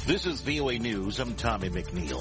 This is VOA News. I'm Tommy McNeil.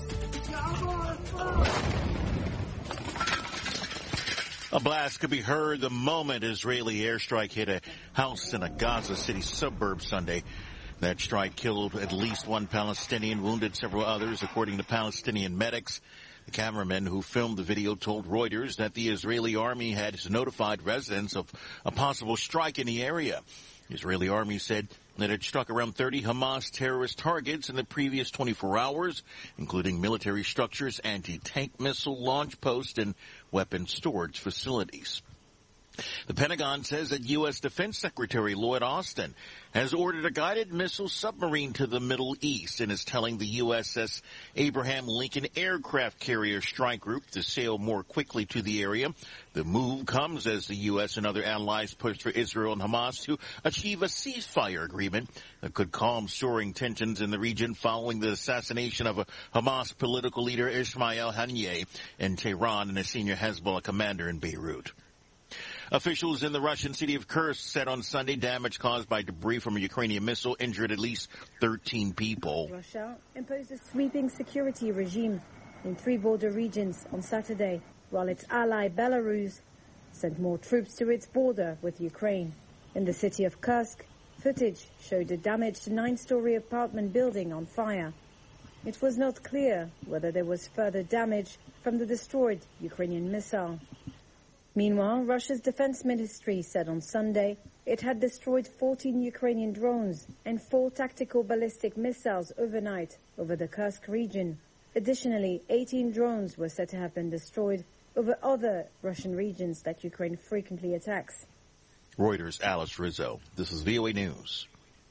A blast could be heard the moment Israeli airstrike hit a house in a Gaza City suburb Sunday. That strike killed at least one Palestinian, wounded several others, according to Palestinian medics. The cameraman who filmed the video told Reuters that the Israeli army had notified residents of a possible strike in the area. The Israeli army said that it struck around 30 Hamas terrorist targets in the previous 24 hours, including military structures, anti-tank missile launch posts, and weapons storage facilities. The Pentagon says that U.S. Defense Secretary Lloyd Austin has ordered a guided missile submarine to the Middle East and is telling the USS Abraham Lincoln aircraft carrier strike group to sail more quickly to the area. The move comes as the U.S. and other allies push for Israel and Hamas to achieve a ceasefire agreement that could calm soaring tensions in the region following the assassination of a Hamas political leader Ismail Haniyeh in Tehran and a senior Hezbollah commander in Beirut. Officials in the Russian city of Kursk said on Sunday damage caused by debris from a Ukrainian missile injured at least 13 people. Russia imposed a sweeping security regime in 3 border regions on Saturday, while its ally Belarus sent more troops to its border with Ukraine. In the city of Kursk, footage showed a damaged 9-story apartment building on fire. It was not clear whether there was further damage from the destroyed Ukrainian missile. Meanwhile, Russia's defense ministry said on Sunday it had destroyed 14 Ukrainian drones and 4 tactical ballistic missiles overnight over the Kursk region. Additionally, 18 drones were said to have been destroyed over other Russian regions that Ukraine frequently attacks. Reuters' Alice Rizzo. This is VOA News.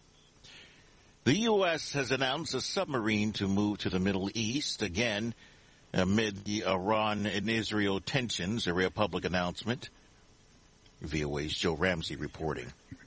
The U.S. has announced a submarine to move to the Middle East again amid the Iran and Israel tensions, a real public announcement. VOA's Joe Ramsey reporting.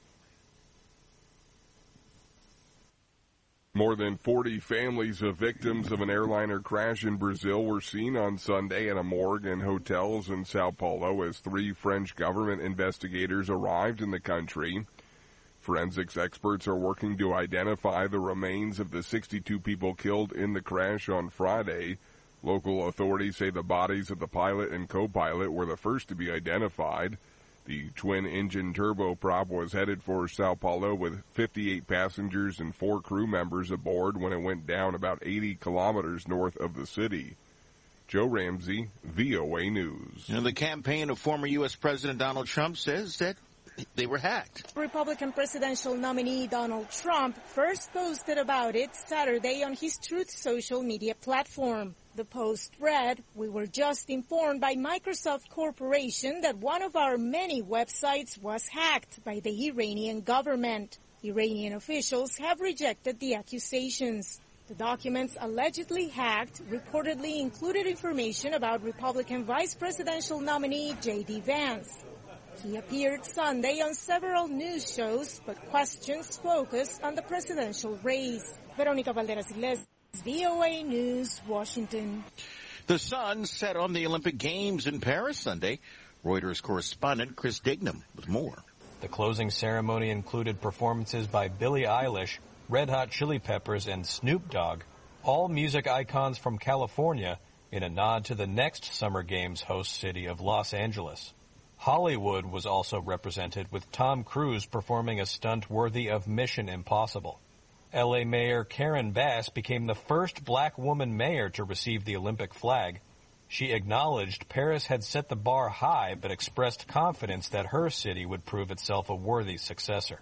More than 40 families of victims of an airliner crash in Brazil were seen on Sunday at a morgue and hotels in Sao Paulo as 3 French government investigators arrived in the country. Forensics experts are working to identify the remains of the 62 people killed in the crash on Friday. Local authorities say the bodies of the pilot and co-pilot were the first to be identified. The twin-engine turboprop was headed for Sao Paulo with 58 passengers and 4 crew members aboard when it went down about 80 kilometers north of the city. Joe Ramsey, VOA News. And the campaign of former U.S. President Donald Trump says that they were hacked. Republican presidential nominee Donald Trump first posted about it Saturday on his Truth social media platform. The post read, "We were just informed by Microsoft Corporation that one of our many websites was hacked by the Iranian government. Iranian officials have rejected the accusations." The documents allegedly hacked reportedly included information about Republican vice presidential nominee J.D. Vance. He appeared Sunday on several news shows, but questions focused on the presidential race. Veronica Valderas-Iglesias, VOA News, Washington. The sun set on the Olympic Games in Paris Sunday. Reuters correspondent Chris Dignam with more. The closing ceremony included performances by Billie Eilish, Red Hot Chili Peppers, and Snoop Dogg, all music icons from California, in a nod to the next Summer Games host city of Los Angeles. Hollywood was also represented, with Tom Cruise performing a stunt worthy of Mission Impossible. L.A. Mayor Karen Bass became the first black woman mayor to receive the Olympic flag. She acknowledged Paris had set the bar high, but expressed confidence that her city would prove itself a worthy successor.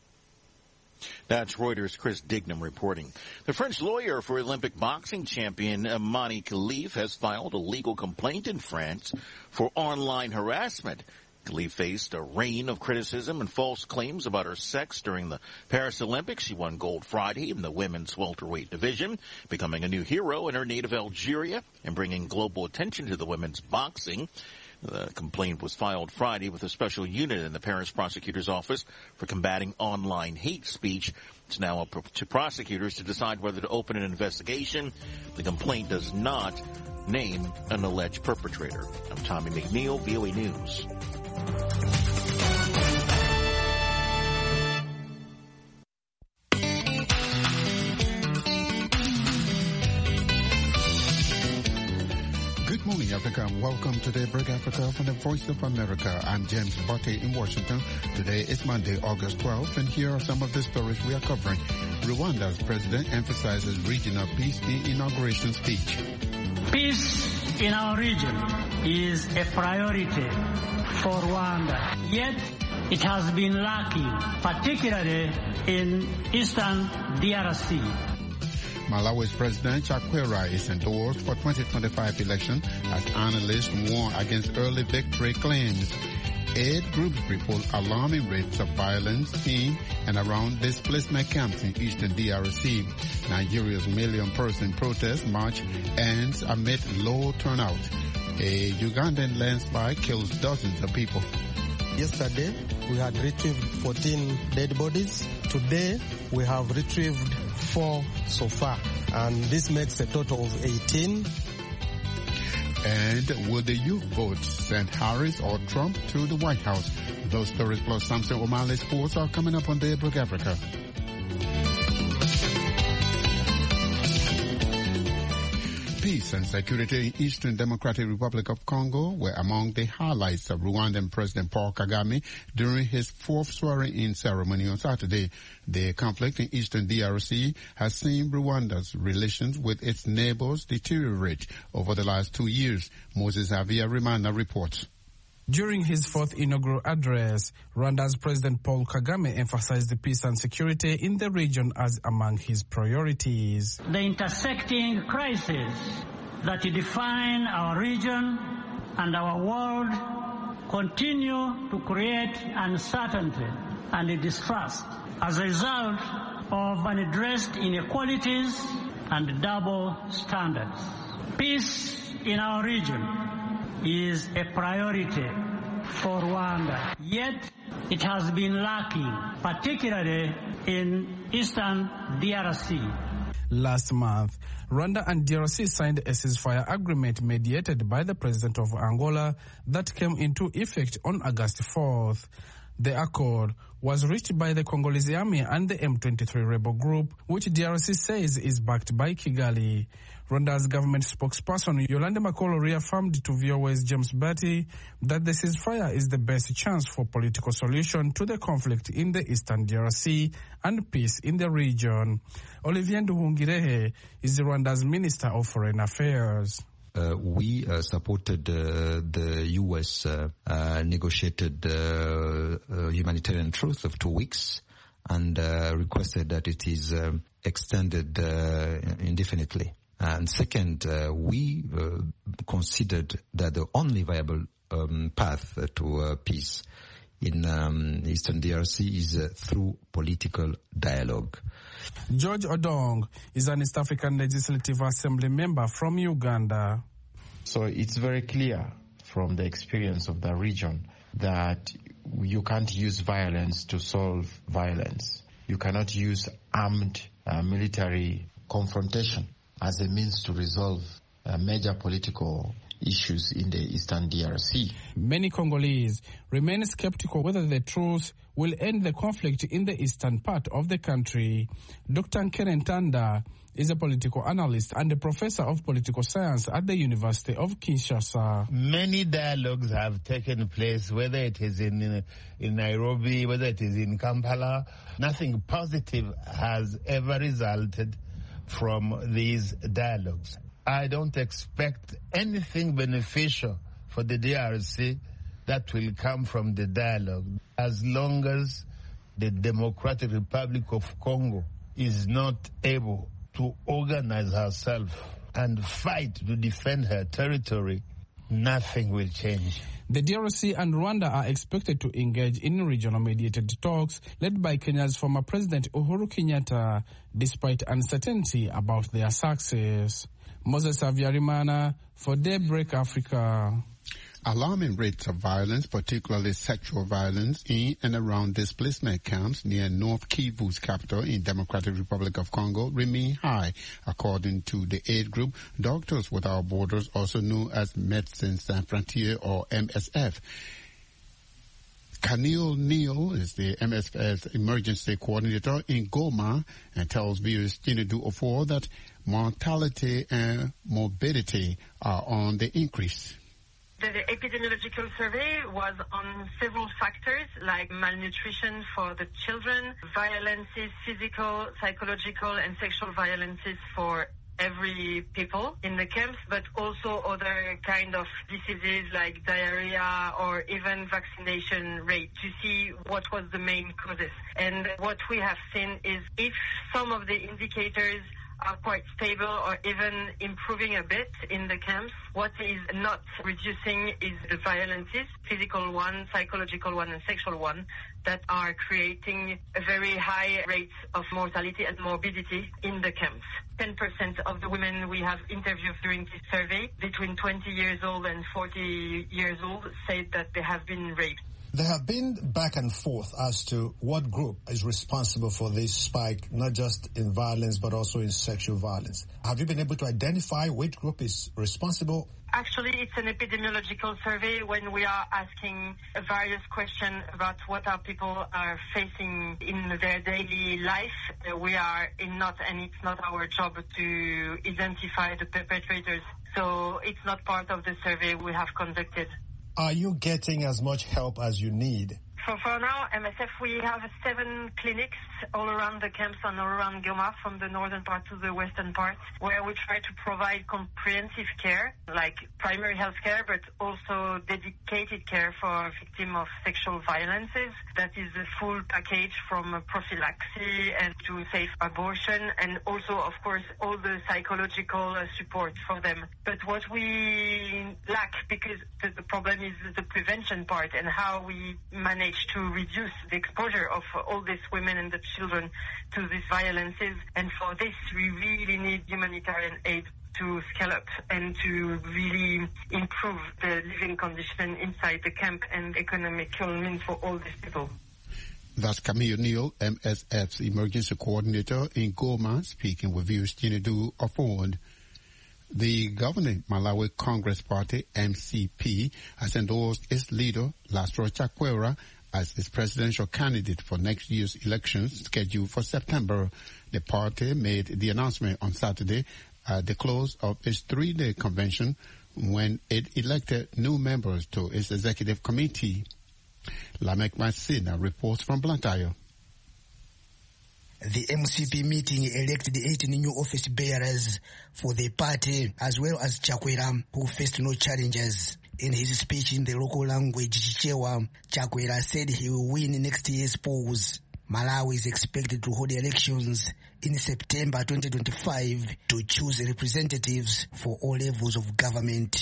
That's Reuters' Chris Dignam reporting. The French lawyer for Olympic boxing champion Mani Khalif has filed a legal complaint in France for online harassment. Khalif faced a rain of criticism and false claims about her sex during the Paris Olympics. She won gold Friday in the women's welterweight division, becoming a new hero in her native Algeria and bringing global attention to the women's boxing. The complaint was filed Friday with a special unit in the Paris prosecutor's office for combating online hate speech. It's now up to prosecutors to decide whether to open an investigation. The complaint does not name an alleged perpetrator. I'm Tommy McNeil, VOA News. Welcome to Daybreak Africa from the Voice of America. I'm James Botte in Washington. Today is Monday, August 12th, and here are some of the stories we are covering. Rwanda's president emphasizes regional peace in inauguration speech. Peace in our region is a priority for Rwanda, yet it has been lacking, particularly in eastern DRC. Malawi's President Chakwera is endorsed for 2025 election as analysts warn against early victory claims. Aid groups report alarming rates of violence in and around displacement camps in eastern DRC. Nigeria's million-person protest march ends amid low turnout. A Ugandan landslide kills dozens of people. Yesterday, we had retrieved 14 dead bodies. Today, we have retrieved 4 so far, and this makes a total of 18. And will the youth vote send Harris or Trump to the White House? Those stories plus Samson O'Malley Sports are coming up on Daybreak Africa. Peace and security in Eastern Democratic Republic of Congo were among the highlights of Rwandan President Paul Kagame during his 4th swearing-in ceremony on Saturday. The conflict in Eastern DRC has seen Rwanda's relations with its neighbors deteriorate over the last 2 years. Moses Avia-Rimana reports. During his 4th inaugural address, Rwanda's President Paul Kagame emphasized the peace and security in the region as among his priorities. The intersecting crises that define our region and our world continue to create uncertainty and distrust as a result of unaddressed inequalities and double standards. Peace in our region is a priority for Rwanda, yet it has been lacking, particularly in eastern DRC. Last month, Rwanda and DRC signed a ceasefire agreement mediated by the president of Angola that came into effect on August 4th. The accord was reached by the Congolese army and the M23 rebel group, which DRC says is backed by Kigali. Rwanda's government spokesperson Yolande Makolo reaffirmed to VOA's James Botte that the ceasefire is the best chance for political solution to the conflict in the eastern DRC and peace in the region. Olivier Nduhungirehe is Rwanda's Minister of Foreign Affairs. We supported the U.S. negotiated humanitarian truce of 2 weeks and requested that it is extended indefinitely. And second, we considered that the only viable path to peace in Eastern DRC is through political dialogue. George Odong is an East African Legislative Assembly member from Uganda. So it's very clear from the experience of the region that you can't use violence to solve violence. You cannot use armed military confrontation as a means to resolve major political issues in the Eastern DRC. Many Congolese remain skeptical whether the truce will end the conflict in the eastern part of the country. Dr. Nkere Ntanda is a political analyst and a professor of political science at the University of Kinshasa. Many dialogues have taken place, whether it is in Nairobi, whether it is in Kampala. Nothing positive has ever resulted from these dialogues. I don't expect anything beneficial for the DRC that will come from the dialogue as long as the Democratic Republic of Congo is not able to organize herself and fight to defend her territory. Nothing will change. The DRC and Rwanda are expected to engage in regional mediated talks led by Kenya's former President Uhuru Kenyatta, despite uncertainty about their success. Moses Avia-Rimana for Daybreak Africa. Alarming rates of violence, particularly sexual violence, in and around displacement camps near North Kivu's capital in Democratic Republic of Congo remain high, according to the aid group Doctors Without Borders, also known as Médecins Sans Frontières or MSF. Kanil Neal is the MSF's emergency coordinator in Goma and tells viewers Chinedu Ofor that mortality and morbidity are on the increase. The epidemiological survey was on several factors like malnutrition for the children, violences, physical, psychological, and sexual violences for every people in the camps, but also other kind of diseases like diarrhea or even vaccination rate to see what was the main causes. And what we have seen is if some of the indicators are quite stable or even improving a bit in the camps, what is not reducing is the violences, physical one, psychological one, and sexual one, that are creating a very high rate of mortality and morbidity in the camps. 10% of the women we have interviewed during this survey, between 20 years old and 40 years old, said that they have been raped. There have been back and forth as to what group is responsible for this spike, not just in violence, but also in sexual violence. Have you been able to identify which group is responsible? Actually, it's an epidemiological survey when we are asking various questions about what our people are facing in their daily life. We are and it's not our job to identify the perpetrators. So it's not part of the survey we have conducted. Are you getting as much help as you need? For now, MSF, we have 7 clinics all around the camps and all around Goma, from the northern part to the western part, where we try to provide comprehensive care, like primary health care, but also dedicated care for victims of sexual violences. That is a full package from prophylaxis and to safe abortion, and also, of course, all the psychological support for them. But what we lack, because the problem is the prevention part and how we manage to reduce the exposure of all these women and the children to these violences. And for this, we really need humanitarian aid to scale up and to really improve the living condition inside the camp and economical means for all these people. That's Camille Neal, MSF's emergency coordinator in Goma, speaking with Views Chinedu of Ford. The governing Malawi Congress Party, MCP, has endorsed its leader, Lasro Chakwera, as its presidential candidate for next year's elections scheduled for September. The party made the announcement on Saturday at the close of its 3-day convention when it elected new members to its executive committee. Lamek Masina reports from Blantyre. The MCP meeting elected 18 new office bearers for the party, as well as Chakwera, who faced no challenges. In his speech in the local language, Chichewa, Chakwera said he will win next year's polls. Malawi is expected to hold elections in September 2025 to choose representatives for all levels of government.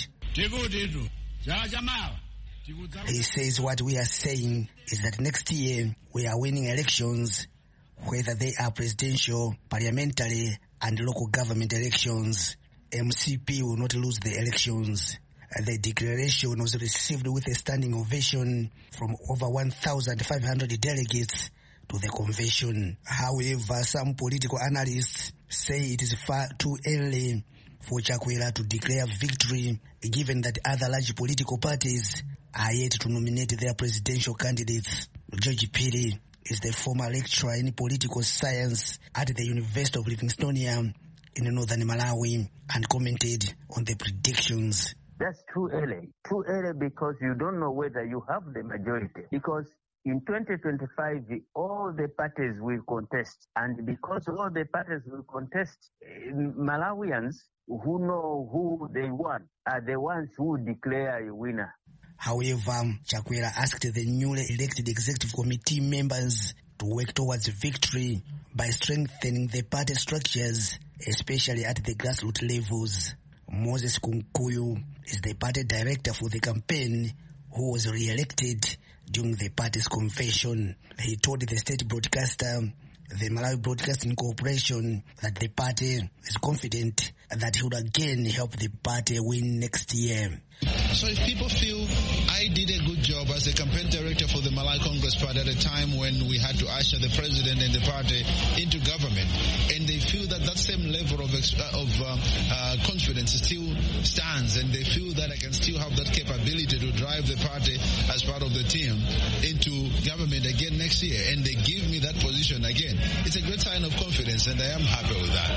He says what we are saying is that next year we are winning elections, whether they are presidential, parliamentary, and local government elections. MCP will not lose the elections. The declaration was received with a standing ovation from over 1,500 delegates to the convention. However, some political analysts say it is far too early for Chakwera to declare victory, given that other large political parties are yet to nominate their presidential candidates. George Piri is the former lecturer in political science at the University of Livingstonia in northern Malawi and commented on the predictions. That's too early because you don't know whether you have the majority. Because in 2025, all the parties will contest. And because all the parties will contest, Malawians who know who they want are the ones who declare a winner. However, Chakwera asked the newly elected executive committee members to work towards victory by strengthening the party structures, especially at the grassroots levels. Moses Kunkuyu is the party director for the campaign, who was re-elected during the party's convention. He told the state broadcaster, the Malawi Broadcasting Corporation, that the party is confident that he would again help the party win next year. So if people feel I did a good job as the campaign director for the Malawi Congress Party at a time when we had to usher the president and the party into government, and they feel that that same level of confidence still stands, and they feel that I can still have that capability to drive the party as part of the team into government again next year, and they give me that position again, it's a great sign of confidence, and I am happy with that.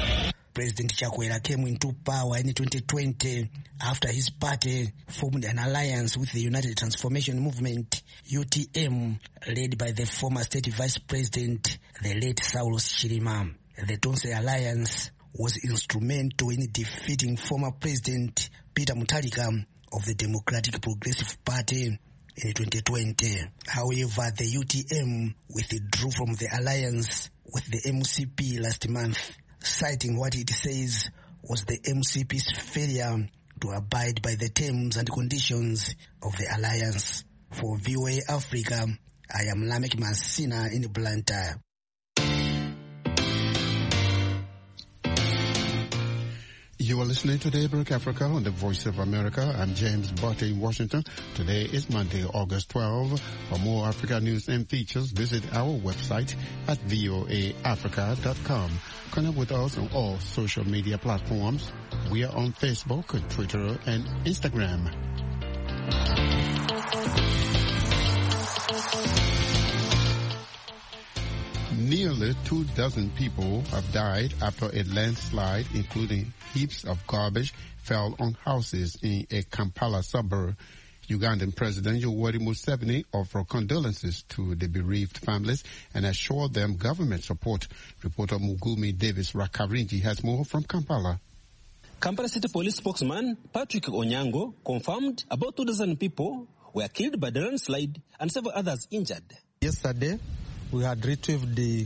President Chakwera came into power in 2020 after his party formed an alliance with the United Transformation Movement, UTM, led by the former state vice president, the late Saulos Chilima. The Tonse alliance was instrumental in defeating former President Peter Mutharika of the Democratic Progressive Party in 2020. However, the UTM withdrew from the alliance with the MCP last month, citing what it says was the MCP's failure to abide by the terms and conditions of the alliance. For VOA Africa, I am Lamek Masina in Blantyre. You are listening to Daybreak Africa on the Voice of America. I'm James Botte in Washington. Today is Monday, August 12. For more Africa news and features, visit our website at voaafrica.com. Connect with us on all social media platforms. We are on Facebook, Twitter, and Instagram. Nearly 24 people have died after a landslide, including heaps of garbage, fell on houses in a Kampala suburb. Ugandan President Yoweri Museveni offered condolences to the bereaved families and assured them government support. Reporter Mugumi Davis Rakarinji has more from Kampala. Kampala City Police spokesman Patrick Onyango confirmed about 24 people were killed by the landslide and several others injured. Yesterday, we had retrieved the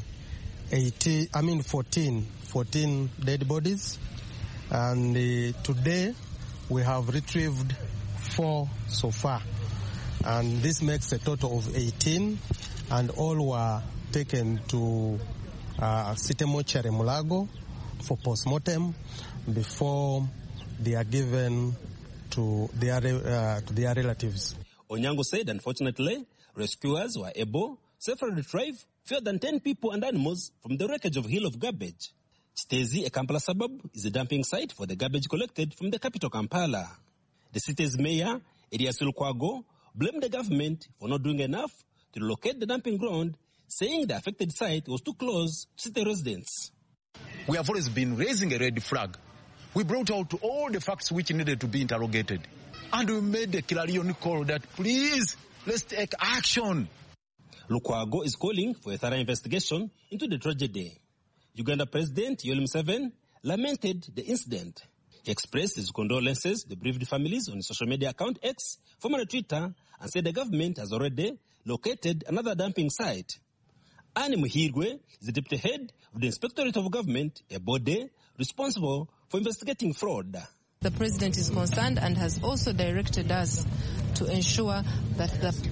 14 dead bodies, and today we have retrieved 4 so far, and this makes a total of 18, and all were taken to City Mortuary Mulago for post-mortem before they are given to their relatives. Onyango said, unfortunately, rescuers were able safely retrieve fewer than 10 people and animals from the wreckage of a hill of garbage. Chitezi, a Kampala suburb, is a dumping site for the garbage collected from the capital Kampala. The city's mayor, Erias Lukwago, blamed the government for not doing enough to locate the dumping ground, saying the affected site was too close to city residents. We have always been raising a red flag. We brought out all the facts which needed to be interrogated. And we made a clarion call that, please, let's take action. Lukwago is calling for a thorough investigation into the tragedy. Uganda President Yoweri Museveni lamented the incident. He expressed his condolences to the bereaved families on his social media account X, formerly Twitter, and said the government has already located another dumping site. Annie Muhirwe is the deputy head of the Inspectorate of Government, a body responsible for investigating fraud. The president is concerned and has also directed us to ensure that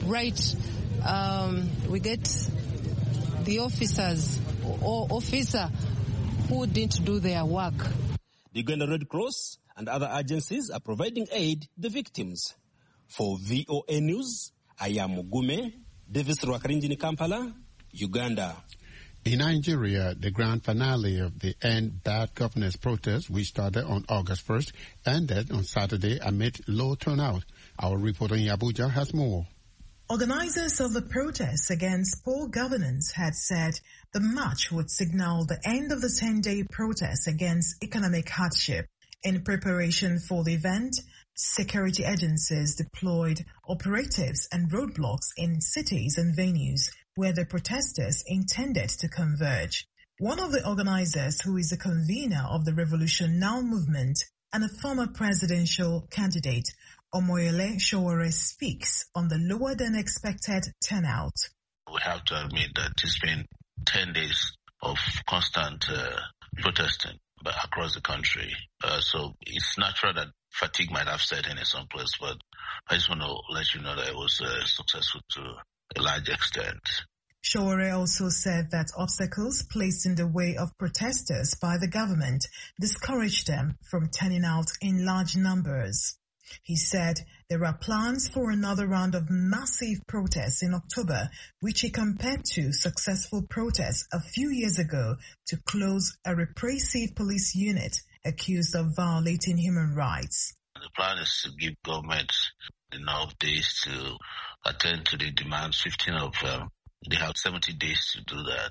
we get the officers or officer who didn't do their work. The Uganda Red Cross and other agencies are providing aid to the victims. For VOA News, I am Mugume Davis Rwakarinji, Kampala, Uganda. In Nigeria, the grand finale of the End Bad Governance protest, which started on August 1st, ended on Saturday amid low turnout. Our reporter in Abuja has more. Organizers of the protests against poor governance had said the march would signal the end of the 10-day protest against economic hardship. In preparation for the event, security agencies deployed operatives and roadblocks in cities and venues where the protesters intended to converge. One of the organizers, who is a convener of the Revolution Now movement and a former presidential candidate, Omoyele Sowore, speaks on the lower than expected turnout. We have to admit that it's been 10 days of constant protesting across the country. So it's natural that fatigue might have set in some place, but I just want to let you know that it was successful to a large extent. Sowore also said that obstacles placed in the way of protesters by the government discouraged them from turning out in large numbers. He said there are plans for another round of massive protests in October, which he compared to successful protests a few years ago to close a repressive police unit accused of violating human rights. The plan is to give government enough days to attend to the demands. 15 of them, they have 70 days to do that.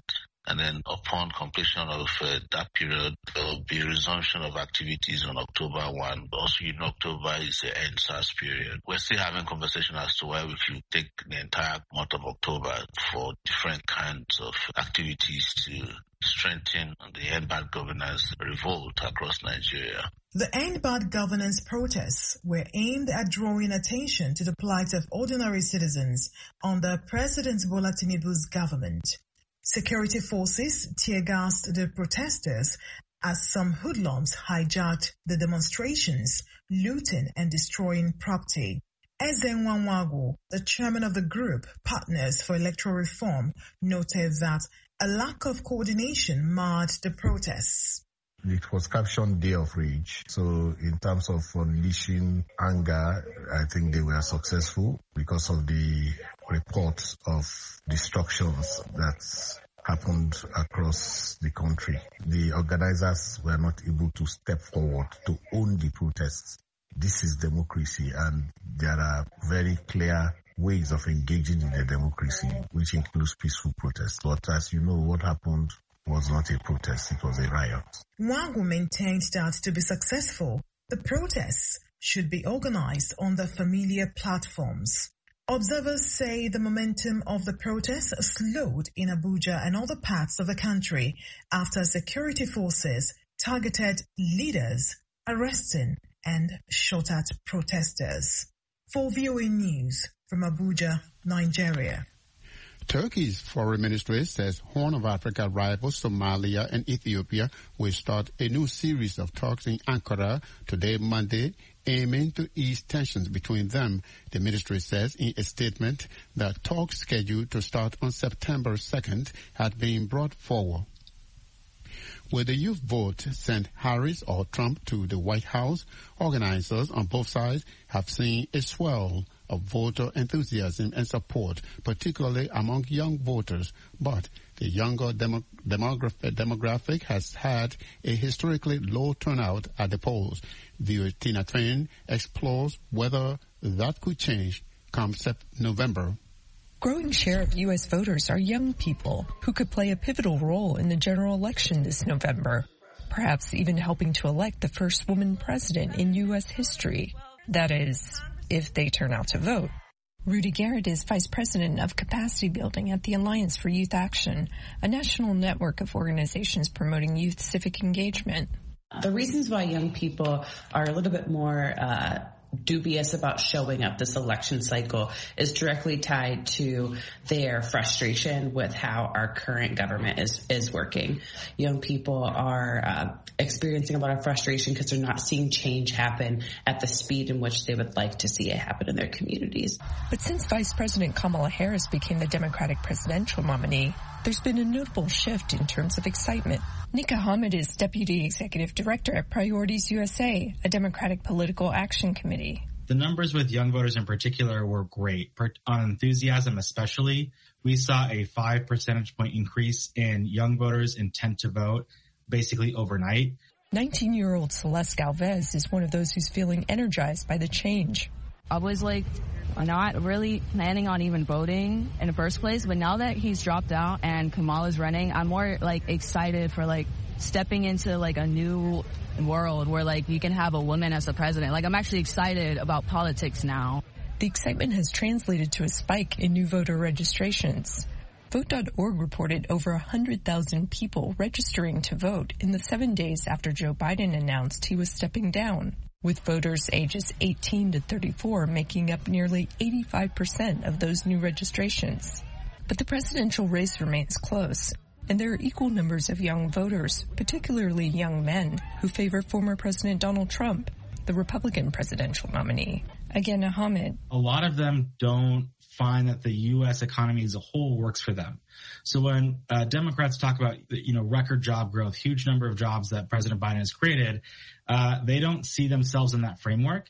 And then upon completion of that period, there will be resumption of activities on October 1. Also, in October is the end SARS period. We're still having conversation as to why we should take the entire month of October for different kinds of activities to strengthen the End Bad Governance revolt across Nigeria. The End Bad Governance protests were aimed at drawing attention to the plight of ordinary citizens under President Bola Tinubu's government. Security forces tear-gassed the protesters as some hoodlums hijacked the demonstrations, looting and destroying property. Eze Nwanwagu, the chairman of the group Partners for Electoral Reform, noted that a lack of coordination marred the protests. It was captioned Day of Rage. So in terms of unleashing anger, I think they were successful because of the reports of destructions that happened across the country. The organizers were not able to step forward to own the protests. This is democracy, and there are very clear ways of engaging in the democracy, which includes peaceful protests. But as you know, what happened was not a protest, it was a riot. Nwangu maintained that to be successful, the protests should be organized on the familiar platforms. Observers say the momentum of the protests slowed in Abuja and other parts of the country after security forces targeted leaders, arresting and shot at protesters. For VOA News from Abuja, Nigeria. Turkey's foreign ministry says Horn of Africa rivals Somalia and Ethiopia will start a new series of talks in Ankara today, Monday, aiming to ease tensions between them. The ministry says in a statement that talks scheduled to start on September 2nd had been brought forward. Will the youth vote send Harris or Trump to the White House? Organizers on both sides have seen a swell of voter enthusiasm and support, particularly among young voters. But the younger demographic has had a historically low turnout at the polls. Viewer Tina Train explores whether that could change come November. Growing share of U.S. voters are young people who could play a pivotal role in the general election this November, perhaps even helping to elect the first woman president in U.S. history. That is, if they turn out to vote. Rudy Garrett is vice president of capacity building at the Alliance for Youth Action, a national network of organizations promoting youth civic engagement. The reasons why young people are a little bit more dubious about showing up this election cycle is directly tied to their frustration with how our current government is working. Young people are experiencing a lot of frustration because they're not seeing change happen at the speed in which they would like to see it happen in their communities. But since Vice President Kamala Harris became the Democratic presidential nominee, there's been a notable shift in terms of excitement. Nika Hamid is Deputy Executive Director at Priorities USA, a Democratic political action committee. The numbers with young voters in particular were great. On enthusiasm especially, we saw a 5 percentage point increase in young voters' intent to vote basically overnight. 19-year-old Celeste Galvez is one of those who's feeling energized by the change. I was not really planning on even voting in the first place, but now that he's dropped out and Kamala's running, I'm more excited for stepping into a new world where you can have a woman as a president. I'm actually excited about politics now. The excitement has translated to a spike in new voter registrations. Vote.org reported over 100,000 people registering to vote in the 7 days after Joe Biden announced he was stepping down, with voters ages 18 to 34 making up nearly 85% of those new registrations. But the presidential race remains close, and there are equal numbers of young voters, particularly young men, who favor former President Donald Trump, the Republican presidential nominee. Again, Ahmed. A lot of them don't find that the U.S. economy as a whole works for them. So when Democrats talk about, record job growth, huge number of jobs that President Biden has created, they don't see themselves in that framework.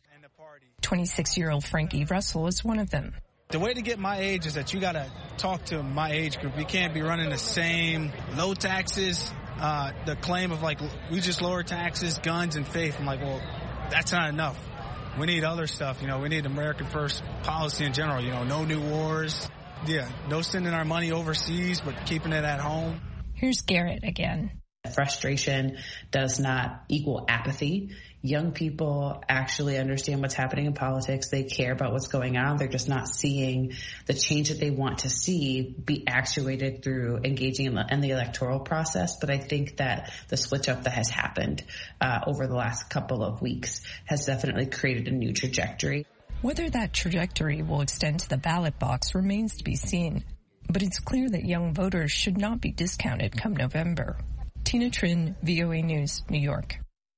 26-year-old Frankie Russell is one of them. The way to get my age is that you got to talk to my age group. You can't be running the same low taxes, the claim of we just lower taxes, guns, and faith. I'm well, that's not enough. We need other stuff. We need American first policy in general. No new wars. Yeah, no sending our money overseas, but keeping it at home. Here's Garrett again. Frustration does not equal apathy. Young people actually understand what's happening in politics. They care about what's going on. They're just not seeing the change that they want to see be actuated through engaging in the electoral process. But I think that the switch up that has happened over the last couple of weeks has definitely created a new trajectory. Whether that trajectory will extend to the ballot box remains to be seen. But it's clear that young voters should not be discounted come November. Tina Trin, VOA News, New York.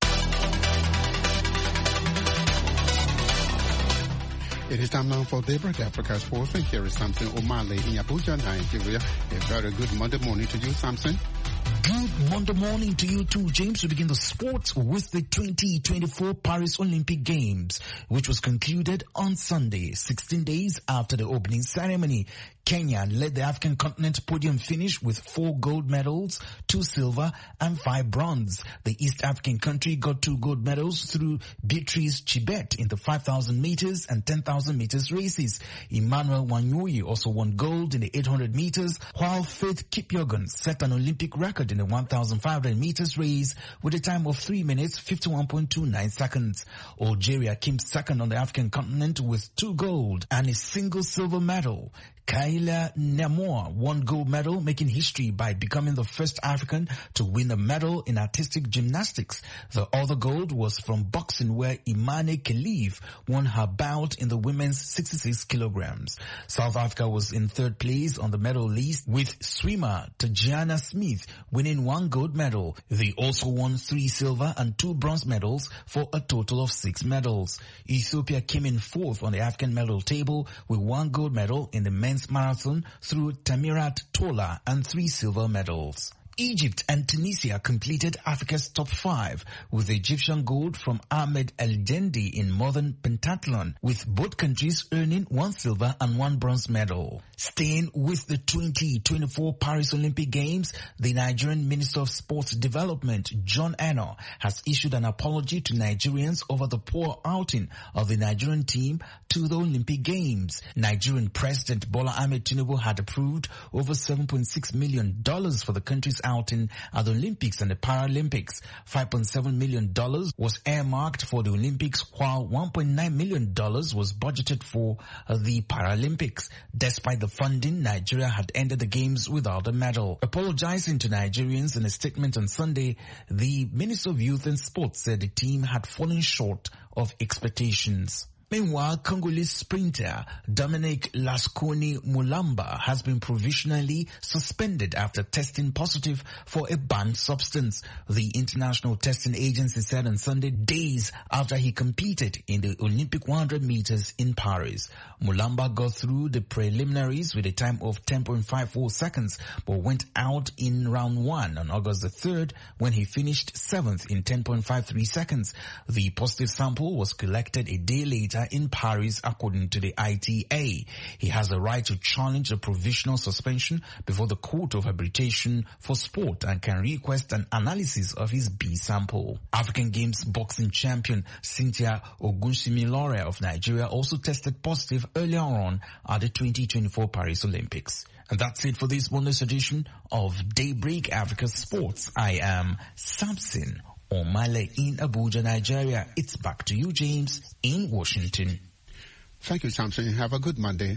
It is time now for Daybreak Africa Sports, and here is Samson O'Malley in Abuja, Nigeria. A very good Monday morning to you, Samson. Good Monday morning to you too, James. We begin the sports with the 2024 Paris Olympic Games, which was concluded on Sunday, 16 days after the opening ceremony. Kenya led the African continent podium finish with 4 gold medals, 2 silver and 5 bronze. The East African country got 2 gold medals through Beatrice Chibet in the 5,000 meters and 10,000 meters races. Emmanuel Wanyuyi also won gold in the 800 meters, while Faith Kipyegon set an Olympic record in the 1,500 meters race with a time of 3 minutes 51.29 seconds. Algeria came second on the African continent with 2 gold and a single silver medal. Kaila Namor won gold medal, making history by becoming the first African to win a medal in artistic gymnastics. The other gold was from boxing, where Imane Khalif won her bout in the women's 66 kilograms. South Africa was in 3rd place on the medal list, with swimmer Tajana Smith winning 1 gold medal. They also won 3 silver and 2 bronze medals for a total of 6 medals. Ethiopia came in 4th on the African medal table with 1 gold medal in the men's marathon through Tamirat Tola and 3 silver medals. Egypt and Tunisia completed Africa's top 5 with the Egyptian gold from Ahmed El-Jendi in modern pentathlon, with both countries earning 1 silver and 1 bronze medal. Staying with the 2024 Paris Olympic Games, the Nigerian Minister of Sports Development, John Eno, has issued an apology to Nigerians over the poor outing of the Nigerian team to the Olympic Games. Nigerian President Bola Ahmed Tinubu had approved over $7.6 million for the country's outing at the Olympics and the Paralympics. $5.7 million was earmarked for the Olympics, while $1.9 million was budgeted for the Paralympics. Despite the funding, Nigeria had ended the games without a medal. Apologizing to Nigerians in a statement on Sunday, the Minister of Youth and Sports said the team had fallen short of expectations. Meanwhile, Congolese sprinter Dominic Lasconi Mulamba has been provisionally suspended after testing positive for a banned substance. The International Testing Agency said on Sunday, days after he competed in the Olympic 100 meters in Paris. Mulamba got through the preliminaries with a time of 10.54 seconds, but went out in round 1 on August the 3rd when he finished 7th in 10.53 seconds. The positive sample was collected a day later in Paris, according to the ITA. He has the right to challenge a provisional suspension before the Court of Arbitration for Sport and can request an analysis of his B sample. African Games boxing champion Cynthia Ogunsimilore of Nigeria also tested positive earlier on at the 2024 Paris Olympics. And that's it for this Monday's edition of Daybreak Africa Sports. I am Samson O'Malley in Abuja, Nigeria. It's back to you, James, in Washington. Thank you, Samson. Have a good Monday.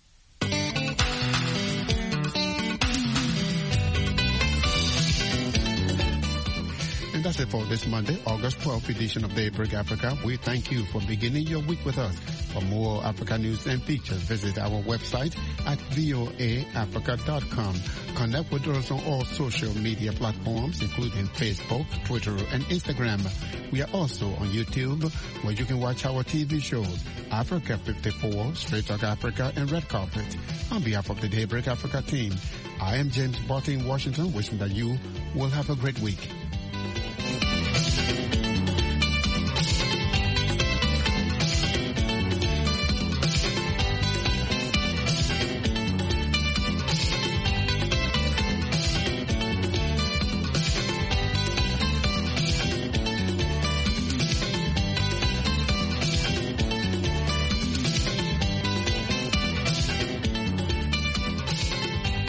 And that's it for this Monday, August 12th edition of Daybreak Africa. We thank you for beginning your week with us. For more Africa news and features, visit our website at voaafrica.com. Connect with us on all social media platforms, including Facebook, Twitter, and Instagram. We are also on YouTube, where you can watch our TV shows, Africa 54, Straight Talk Africa, and Red Carpet. On behalf of the Daybreak Africa team, I am James Barty in Washington, wishing that you will have a great week.